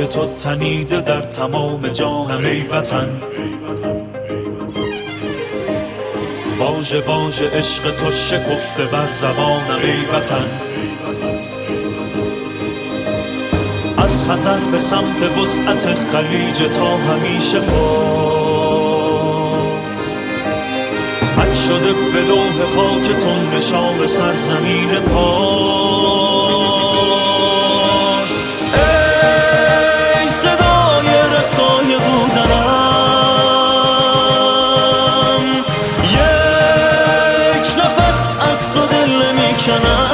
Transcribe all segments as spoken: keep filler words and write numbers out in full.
پاک تو تنیده در تمام جانم ای وطن. واژه واژه عشق تو شکفته بر زبانم ای وطن. از خزر به سمت وسعت خلیج تا همیشه فاز، حک شده به لوح خاک تو نشان سرزمین پاس. ای صدای رسای بوزنم، یک نفس از تو دل میکنم.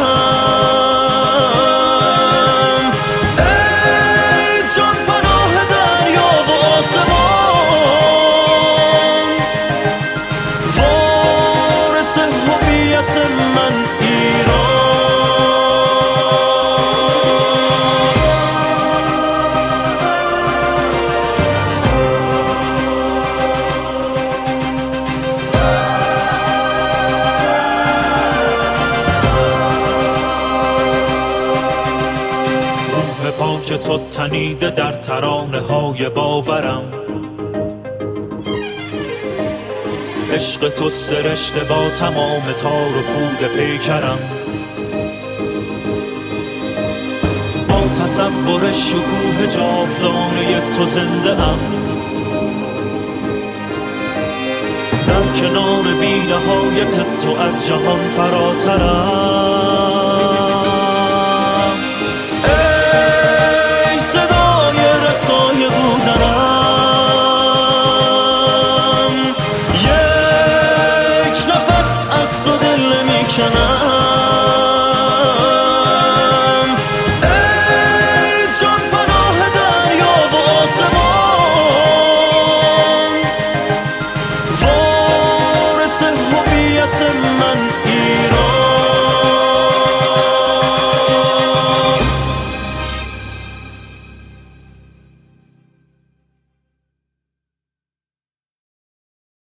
پاک تو تنیده در ترانه های باورم، عشق تو سرشته با تمام تار و پود پیکرم. با تصور شکوه جاودانه تو زنده ام، در کنار بی نهایت تو از جهان فراترم. سایه بوزنم، یک نفس از تو دل میکنم.